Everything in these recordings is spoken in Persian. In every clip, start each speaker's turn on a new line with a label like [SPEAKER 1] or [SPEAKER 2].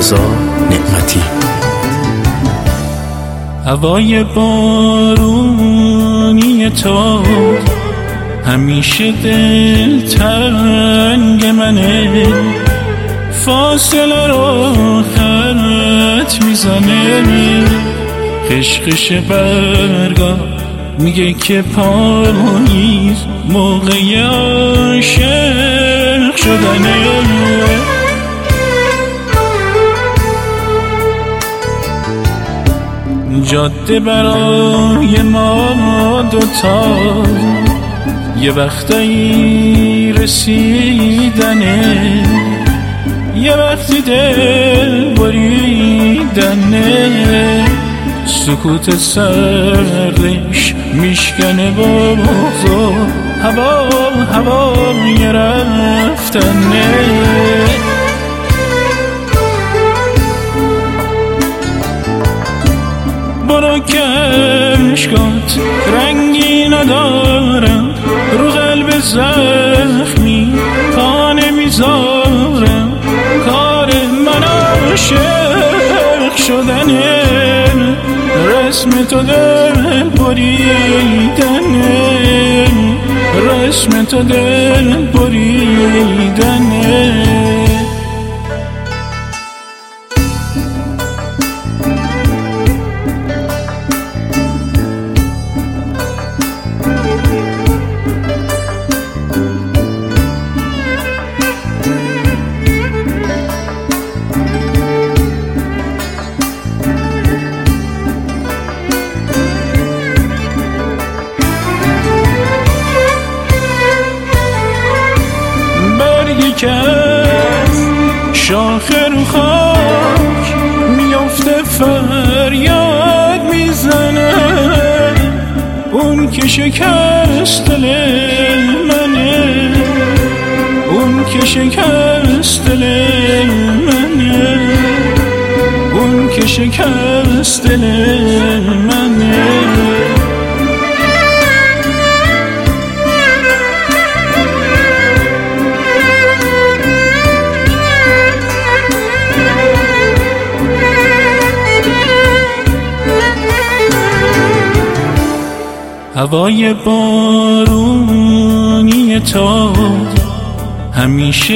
[SPEAKER 1] رضا نعمتی.
[SPEAKER 2] هوای بارونی تو همیشه دلتنگ منه، فاصله رو خط میزنه، خشخش برگا میگه که پاییز موقع عاشق شدنه. جاده برای ما دوتا یه وقتایی رسیدنه، یه وقتی دل بریدنه، سکوت سردش میشکنه بغضو هوای رفتنه. برو که عشقات رنگی ندارم، رو قلب زخمی پا نمیذارم، کار من عاشق شدنه، رسم تو دل بریدنه، رسم تو دل بریدنه. که شاخ رو خاک میافته فریاد میزنه، اون که شکست دل منه، اون که شکست دل منه، اون که شکست دل منه. هوای بارونی تو همیشه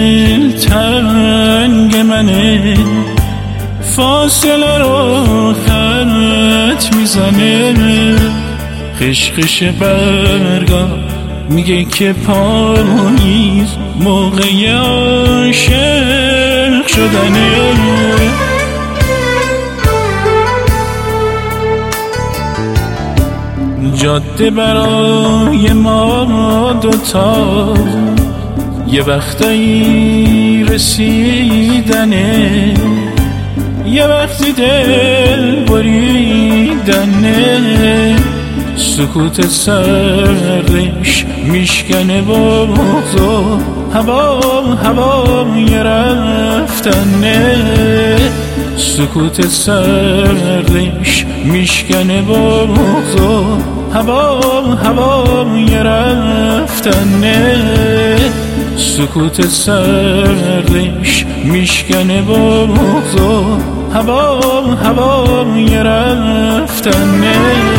[SPEAKER 2] دلتنگ منه، فاصله رو خط میزنه، خشخش برگا میگه که پاییز موقع عاشق شدنه. جاده برای ما دوتا یه وقتایی رسیدنه، یه وقتی دل بریدنه، سکوت سردش میشکنه بغضو هوای رفتنه، سکوت سردش میشکنه بغضو هوای رفتنه، سکوت سردش میشکنه بغضو هوای رفتنه.